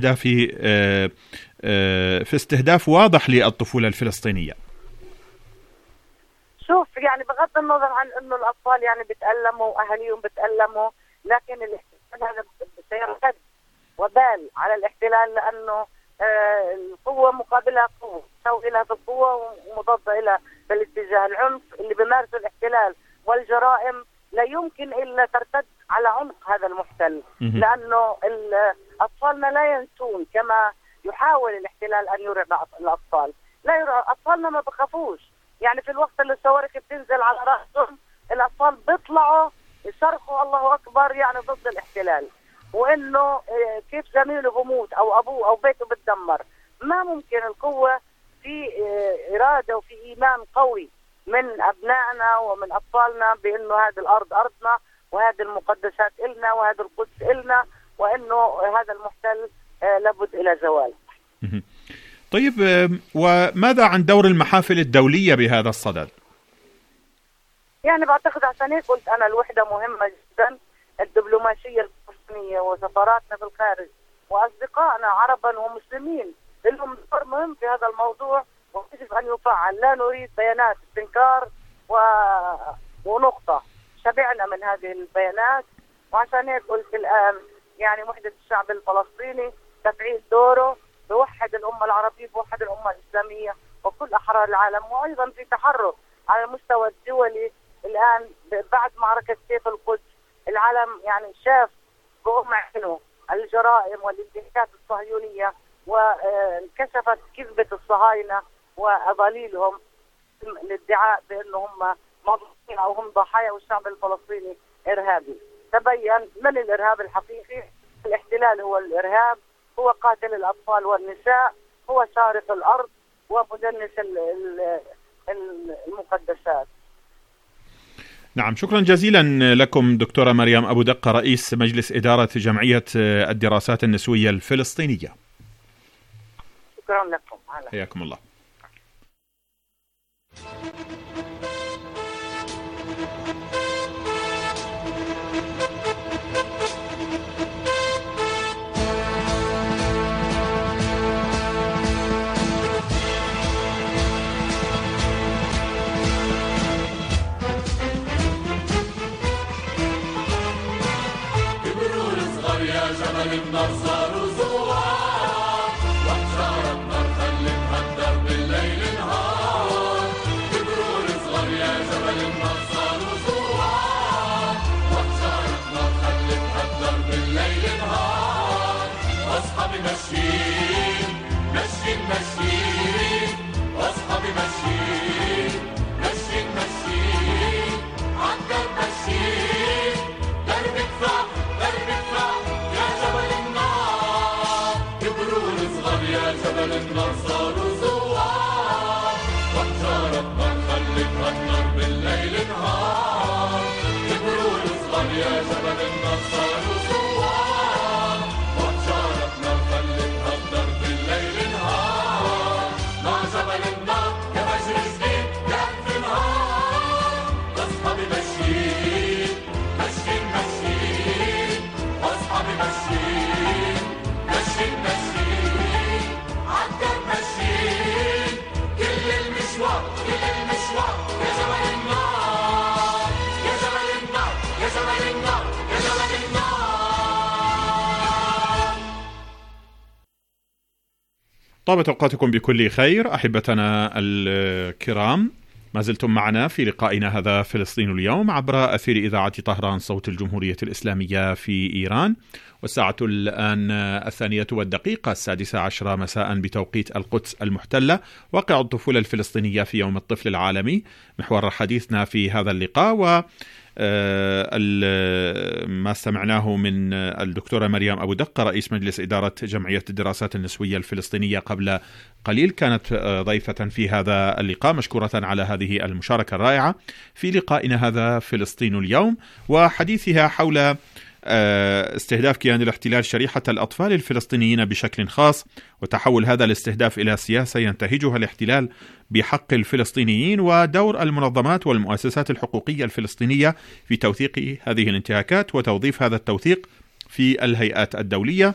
في استهداف واضح للطفولة الفلسطينية؟ شوف، يعني بغض النظر عن انه الاطفال يعني بتألموا واهاليهم بتألموا، لكن الاحتلال هذا سيرتد وبال على الاحتلال، لانه القوة مقابلها قوة، تساوي لها بالقوة ومضادة لها بالاتجاه. العنف اللي بيمارسه الاحتلال والجرائم لا يمكن الا ترتد على عنق هذا المحتل، لانه اطفالنا لا ينسون كما يحاول الاحتلال ان يرعب الاطفال. لا يرعب اطفالنا، ما بخافوش. يعني في الوقت اللي الصواريخ بتنزل على راسهم الاطفال بيطلعوا يصرخوا الله اكبر يعني ضد الاحتلال، وانه كيف زميله بموت او ابوه او بيته بتدمر. ما ممكن. القوه في اراده وفي ايمان قوي من ابنائنا ومن اطفالنا بانه هذه الارض ارضنا، وهذه المقدسات النا، وهذا القدس النا، وانه هذا المحتل لابد الى زوال. طيب، وماذا عن دور المحافل الدولية بهذا الصدد؟ يعني بعتقد عشان هيك قلت أنا الوحدة مهمة جدا. الدبلوماسية الفلسطينية وسفاراتنا في الخارج وأصدقائنا عربا ومسلمين لهم دور مهم في هذا الموضوع ويجب أن يفعل. لا نريد بيانات استنكار ونقطة. شبعنا من هذه البيانات، وعشان هيك قلت الآن يعني وحدة الشعب الفلسطيني تفعيل دوره بوحد الأمة العربية، بوحد الأمة الإسلامية وكل أحرار العالم، وأيضا في تحرك على المستوى الدولي. الآن بعد معركة سيف القدس العالم يعني شاف بأم عينه الجرائم والانتهاكات الصهيونية، وانكشفت كذبة الصهاينة وأضاليلهم الادعاء بأنهم مظلومين أو هم ضحايا والشعب الفلسطيني إرهابي. تبين من الإرهاب الحقيقي. الاحتلال هو الإرهاب، هو قاتل الأطفال والنساء، هو سارق الأرض ومدنس المقدسات. نعم، شكرا جزيلا لكم دكتورة مريم أبو دقة، رئيس مجلس إدارة جمعية الدراسات النسوية الفلسطينية. شكرا لكم. حياكم الله. النار صاروا زوار، واحجار النار خلتها الدرب الليل نهار. كبروا الصغار يا جبل النار صاروا زوار، واحجار النار خلتها الدرب الليل نهار. واصحابي ماشيين ماشيين ماشيين، واصحابي ماشيين ماشيين ماشيين، عالدرب ماشيين. درب كفاح درب كفاح يا جبل النار. يا جبل النصار ثوار وحجارتنا نخلدها بضرب الليل نهار مع جبل النار يا فجر جديد يا ألف نهار أصحابي ماشيين ماشيين ماشيين أصحابي ماشيين ماشيين ماشيين عالدرب ماشيين كل المشوار كل المشوار يا جبل النار يا جبل النار يا جبل النار يا جبل النار. طابت أوقاتكم بكل خير أحبتنا الكرام، ما زلتم معنا في لقائنا هذا فلسطين اليوم عبر أثير إذاعة طهران صوت الجمهورية الإسلامية في إيران، والساعة الآن 12:16 مساء بتوقيت القدس المحتلة، واقع الطفولة الفلسطينية في يوم الطفل العالمي محور حديثنا في هذا اللقاء. و ما استمعناه من الدكتورة مريم أبو دقة رئيس مجلس إدارة جمعية الدراسات النسوية الفلسطينية قبل قليل كانت ضيفة في هذا اللقاء، مشكورة على هذه المشاركة الرائعة في لقائنا هذا فلسطين اليوم، وحديثها حول استهداف كيان الاحتلال شريحة الأطفال الفلسطينيين بشكل خاص، وتحول هذا الاستهداف إلى سياسة ينتهجها الاحتلال بحق الفلسطينيين، ودور المنظمات والمؤسسات الحقوقية الفلسطينية في توثيق هذه الانتهاكات وتوظيف هذا التوثيق في الهيئات الدولية.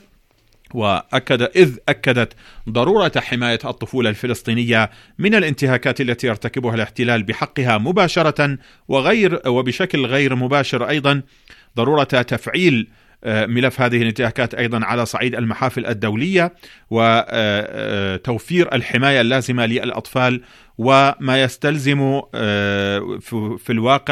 أكدت ضرورة حماية الطفولة الفلسطينية من الانتهاكات التي يرتكبها الاحتلال بحقها مباشرة وبشكل غير مباشر، أيضا ضرورة تفعيل ملف هذه الانتهاكات أيضا على صعيد المحافل الدولية، وتوفير الحماية اللازمة للأطفال وما يستلزم في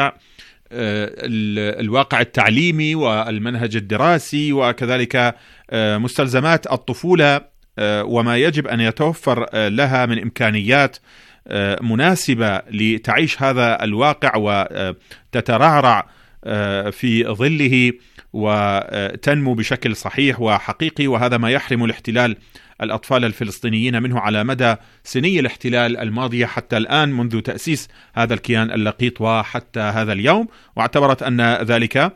الواقع التعليمي والمنهج الدراسي، وكذلك مستلزمات الطفولة وما يجب أن يتوفر لها من إمكانيات مناسبة لتعيش هذا الواقع وتترعرع في ظله وتنمو بشكل صحيح وحقيقي، وهذا ما يحرم الاحتلال الأطفال الفلسطينيين منه على مدى سني الاحتلال الماضية حتى الآن منذ تأسيس هذا الكيان اللقيط وحتى هذا اليوم. واعتبرت أن ذلك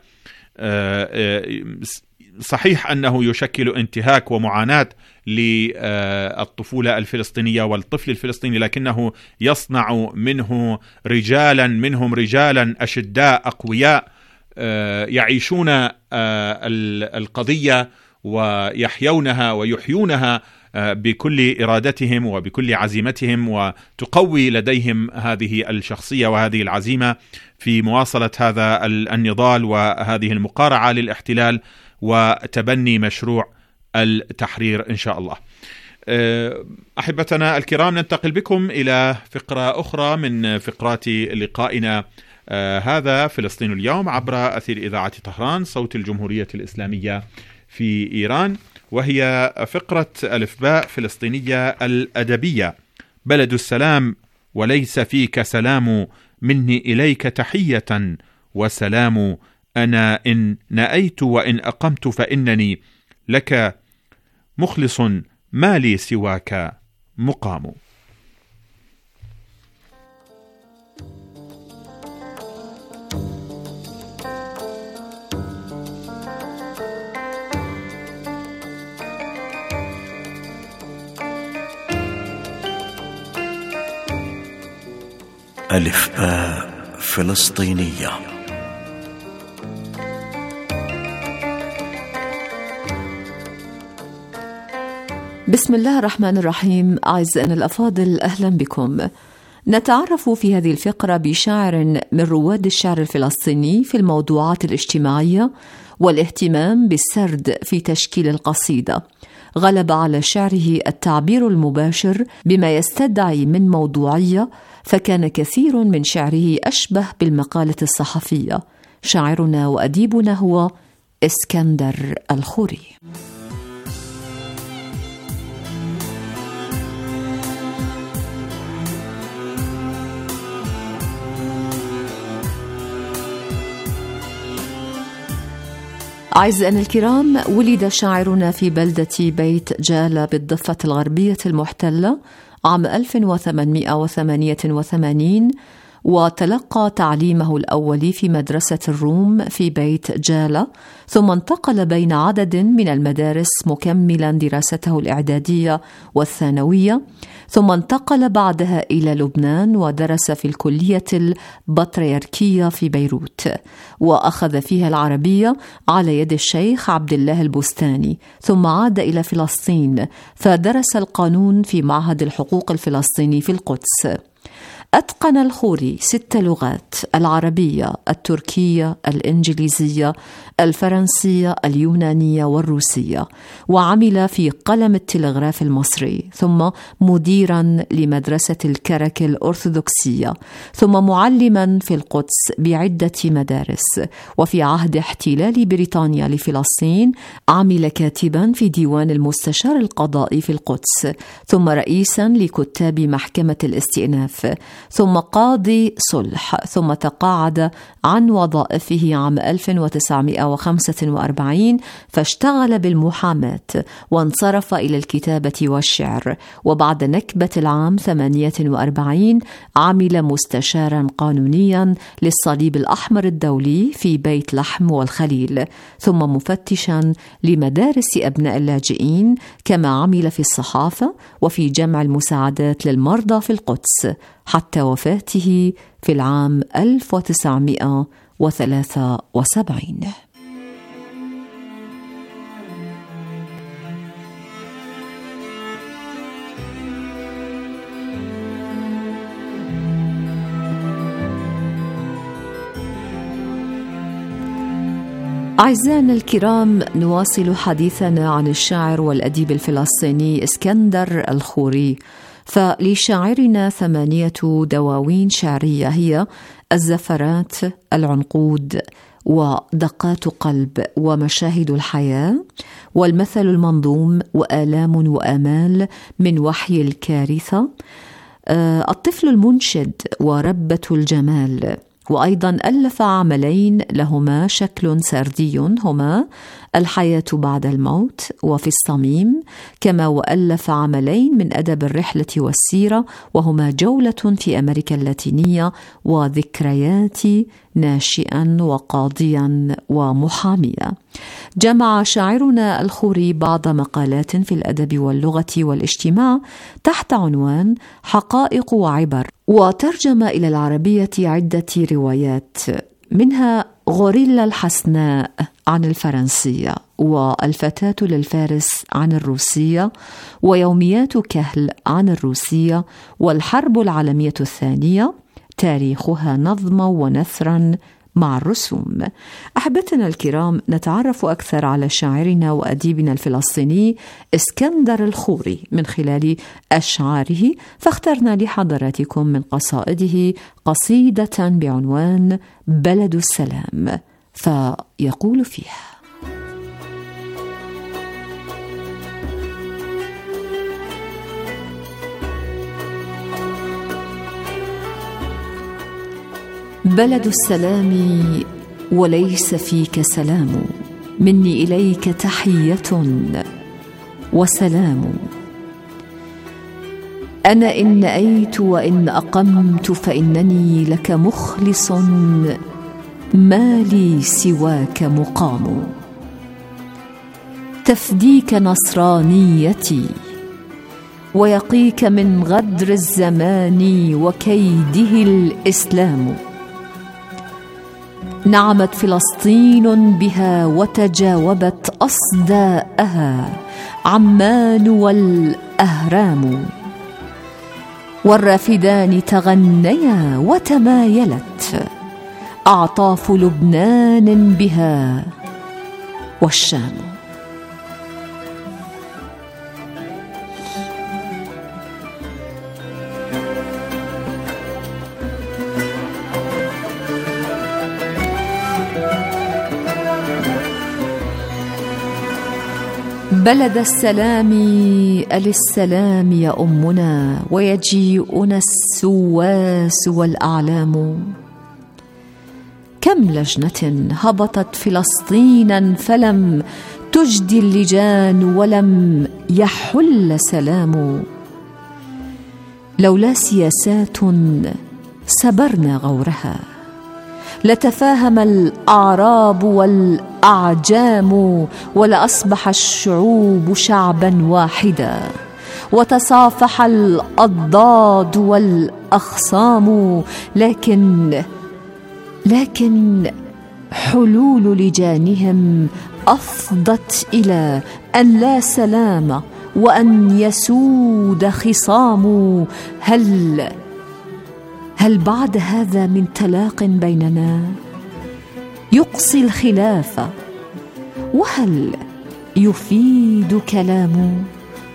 صحيح أنه يشكل انتهاك ومعاناة للطفولة الفلسطينية والطفل الفلسطيني، لكنه يصنع منهم رجالا أشداء أقوياء يعيشون القضية ويحيونها ويحيونها بكل إرادتهم وبكل عزيمتهم، وتقوي لديهم هذه الشخصية وهذه العزيمة في مواصلة هذا النضال وهذه المقارعة للاحتلال وتبني مشروع التحرير إن شاء الله. أحبتنا الكرام، ننتقل بكم إلى فقرة أخرى من فقرات لقائنا هذا فلسطين اليوم عبر أثير إذاعة طهران صوت الجمهورية الإسلامية في إيران، وهي فقرة ألفباء فلسطينية الأدبية. بلد السلام وليس فيك سلام، مني إليك تحية وسلام، أنا إن نأيت وإن أقمت فإنني لك مخلص، ما لي سواك مقام. ألفباء فلسطينية. بسم الله الرحمن الرحيم. أعزائنا الأفاضل، أهلا بكم. نتعرف في هذه الفقرة بشاعر من رواد الشعر الفلسطيني في الموضوعات الاجتماعية والاهتمام بالسرد في تشكيل القصيدة. غلب على شعره التعبير المباشر بما يستدعي من موضوعية، فكان كثير من شعره أشبه بالمقالة الصحفية. شاعرنا وأديبنا هو اسكندر الخوري. أعزائنا الكرام، ولد شاعرنا في بلدة بيت جالة بالضفة الغربية المحتلة عام 1888، وتلقى تعليمه الأولي في مدرسة الروم في بيت جالة، ثم انتقل بين عدد من المدارس مكملا دراسته الإعدادية والثانوية، ثم انتقل بعدها إلى لبنان ودرس في الكلية البطريركية في بيروت، وأخذ فيها العربية على يد الشيخ عبد الله البستاني، ثم عاد إلى فلسطين فدرس القانون في معهد الحقوق الفلسطيني في القدس. أتقن الخوري 6 لغات: العربية، التركية، الإنجليزية، الفرنسية، اليونانية والروسية، وعمل في قلم التلغراف المصري، ثم مديرا لمدرسة الكرك الأرثوذكسية، ثم معلما في القدس بعدة مدارس. وفي عهد احتلال بريطانيا لفلسطين عمل كاتبا في ديوان المستشار القضائي في القدس، ثم رئيسا لكتاب محكمة الاستئناف، ثم قاضي صلح، ثم تقاعد عن وظائفه عام 1945 فاشتغل بالمحاماة وانصرف إلى الكتابة والشعر. وبعد نكبة العام 48 عمل مستشارا قانونيا للصليب الأحمر الدولي في بيت لحم والخليل، ثم مفتشا لمدارس أبناء اللاجئين، كما عمل في الصحافة وفي جمع المساعدات للمرضى في القدس حتى وفاته في العام 1973. أعزائنا الكرام، نواصل حديثنا عن الشاعر والأديب الفلسطيني اسكندر الخوري. فلشاعرنا 8 دواوين شعرية هي الزفرات، العنقود، ودقات قلب، ومشاهد الحياة، والمثل المنظوم، وآلام وآمال، من وحي الكارثة، الطفل المنشد، وربة الجمال. وأيضا ألف عملين لهما شكل سردي هما الحياة بعد الموت وفي الصميم، كما وألف عملين من أدب الرحلة والسيرة وهما جولة في أمريكا اللاتينية وذكريات ناشئا وقاضيا ومحاميا. جمع شاعرنا الخوري بعض مقالات في الأدب واللغة والاجتماع تحت عنوان حقائق وعبر، وترجم إلى العربية عدة روايات، منها غوريلا الحسناء عن الفرنسية، والفتاة للفارس عن الروسية، ويوميات كهل عن الروسية، والحرب العالمية الثانية تاريخها نظما ونثرا مع الرسوم. أحبتنا الكرام، نتعرف أكثر على شاعرنا وأديبنا الفلسطيني اسكندر الخوري من خلال أشعاره، فاخترنا لحضراتكم من قصائده قصيدة بعنوان بلد السلام، فيقول فيها: بلد السلام وليس فيك سلام، مني إليك تحية وسلام. أنا إن نأيت وإن أقمت فإنني لك مخلص، ما لي سواك مقام. تفديك نصرانيتي ويقيك من غدر الزمان وكيده الإسلام. نعمت فلسطين بها وتجاوبت أصداءها عمان والأهرام، والرافدان تغنيا وتمايلت أعطاف لبنان بها والشام. بلد السلام للسلام يا أمنا، ويجيئنا السواس والأعلام. كم لجنة هبطت فلسطينا فلم تجدي اللجان ولم يحل سلام. لولا سياسات سبرنا غورها، لتفاهم الأعراب والأعجام، ولأصبح الشعوب شعبا واحدا، وتصافح الأضداد والأخصام. لكن حلول لجانهم أفضت إلى أن لا سلام وأن يسود خصام. هل بعد هذا من تلاق بيننا؟ يقصي الخلاف، وهل يفيد كلام؟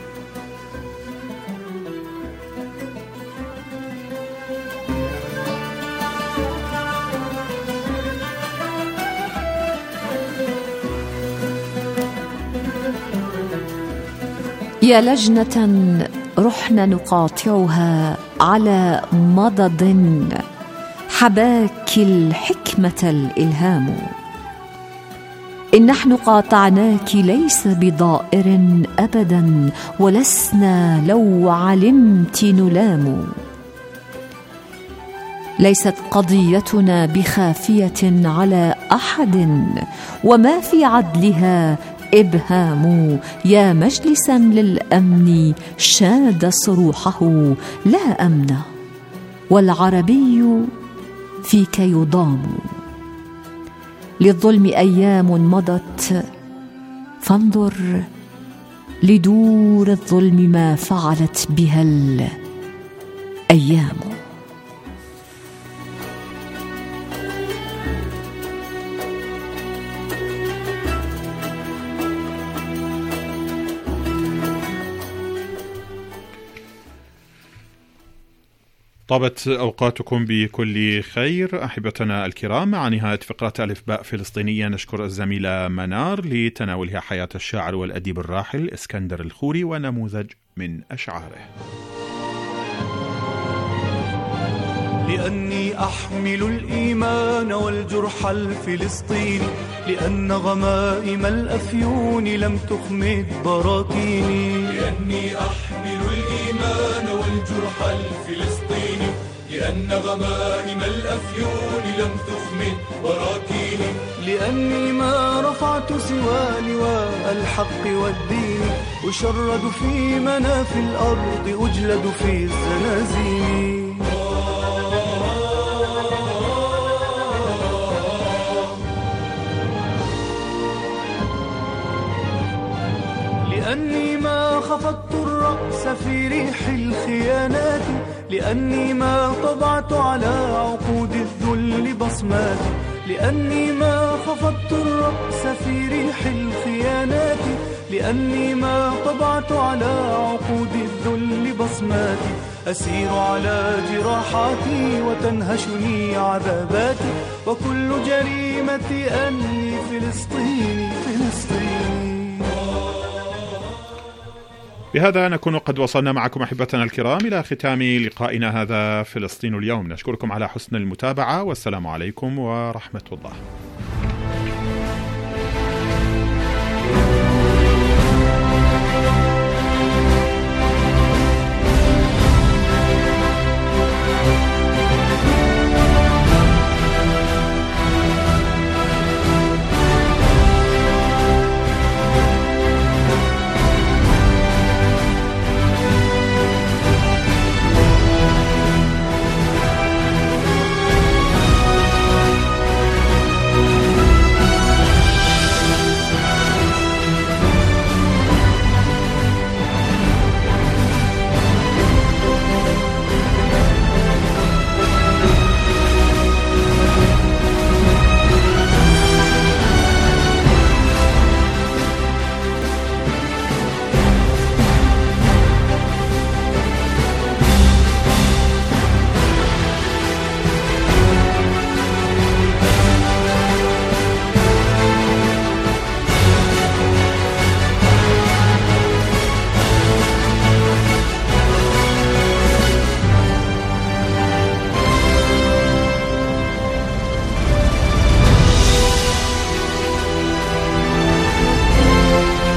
يا لجنة رحنا نقاطعها على مضض، حباك الحكمة الإلهام. إن نحن قاطعناك ليس بضائر أبدا، ولسنا لو علمت نلام. ليست قضيتنا بخافية على أحد، وما في عدلها إبهام. يا مجلسا للأمن شاد صروحه، لا أمن والعربي فيك يضام. للظلم أيام مضت، فانظر لدور الظلم ما فعلت بها الأيام. طابت أوقاتكم بكل خير أحبتنا الكرام. مع نهاية فقرة ألف باء فلسطينية نشكر الزميلة منار لتناولها حياة الشاعر والأديب الراحل اسكندر الخوري ونموذج من أشعاره. لأني أحمل الإيمان والجرح الفلسطيني، لأن غمائم الأفيون لم تخمد براكيني. لأني أحمل الإيمان والجرح الفلسطيني، لأن غمائم الأفيون لم تخمد براكيني. لأني ما رفعت سوى لواء الحق والدين، أشرد في منافي الأرض، أجلد في الزنازين. لأني ما خفضت الرأس في ريح الخيانات، لأني ما طبعت على عقود الذل بصمات. لأني ما خفضت الرأس في ريح الخيانات، لأني ما طبعت على عقود الذل بصمات. أسير على جراحاتي وتنهشني عذاباتي، وكل جريمتي أني فلسطيني فلسطيني. بهذا نكون قد وصلنا معكم أحبتنا الكرام إلى ختام لقائنا هذا فلسطين اليوم. نشكركم على حسن المتابعة، والسلام عليكم ورحمة الله.